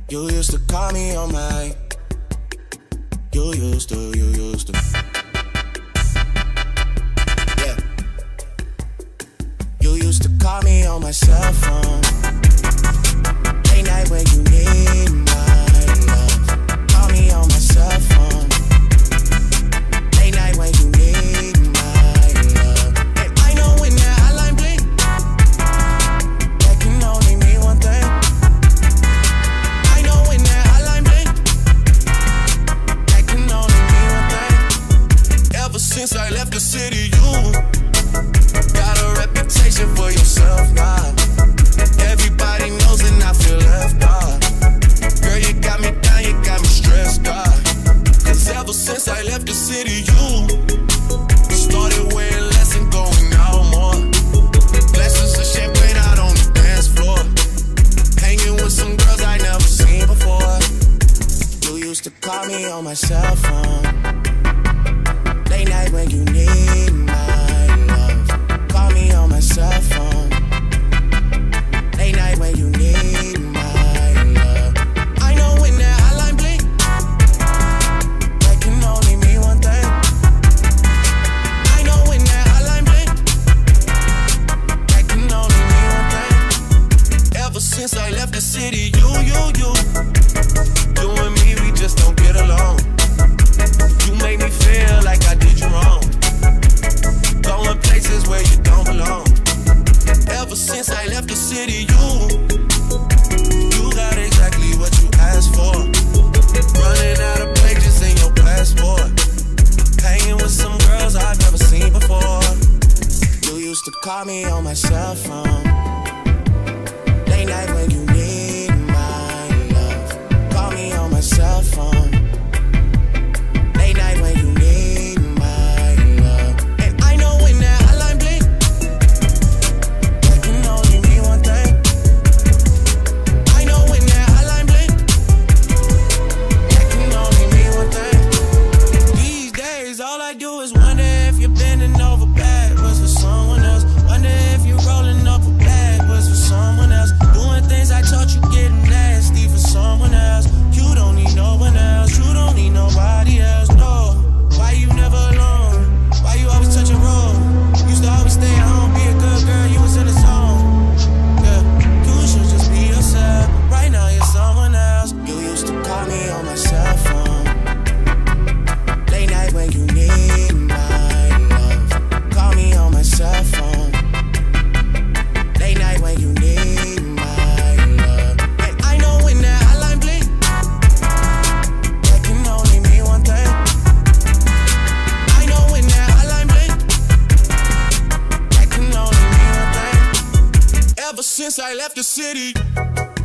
You used to call me on my. You used to. Yeah. You used to call me on my cell phone. Late night when you need my love. Call me on my cell phone. Late night when you need my love. And I know when that hotline blink, that can only mean one thing. I know when that hotline blink, that can only mean one thing. Ever since I left the city, you got a reputation for yourself now. Everybody knows and I feel left out. Girl, you got me down, you got me stressed out. Cause ever since I left the city, you started wearing less and going out more. Glasses of champagne out on the dance floor. Hanging with some girls I never seen before. You used to call me on my cell phone. Late night when you need my love. Call me on my cell phone. Late night when you need my love. I know when that hotline blink, that can only mean one thing. I know when that hotline blink, that can only mean one thing. Ever since I left the city, you and me, we just don't get along. You make me feel like I did you wrong. Going places where you don't belong. Ever since I left the city, you got exactly what you asked for. Running out of pages in your passport. Hanging with some girls I've never seen before. You used to call me on my cell phone. Late night when you need my love. Call me on my cell phone. Late night when you need my love. And I know when that hotline blink, that can only mean one thing. I know when that hotline blink, that can only mean one thing. These days, all I do is wonder if you're bending over backwards for someone else. Wonder if you're rolling up a backwards for someone else. Doing things I taught you getting nasty for someone else. You don't need no one else. You don't need nobody else. No. Why you never alone? Why you always touch a road? Used to always stay at home, be a good girl. You was in the zone. Yeah, you should just be yourself. Right now you're someone else. You used to call me on my cell phone. Late night when you need my love. Call me on my cell phone. Late night when you need my love. And I know when that hotline blink, that can only mean one thing. I know when that hotline blink, that can only mean one thing. Ever since I left the city,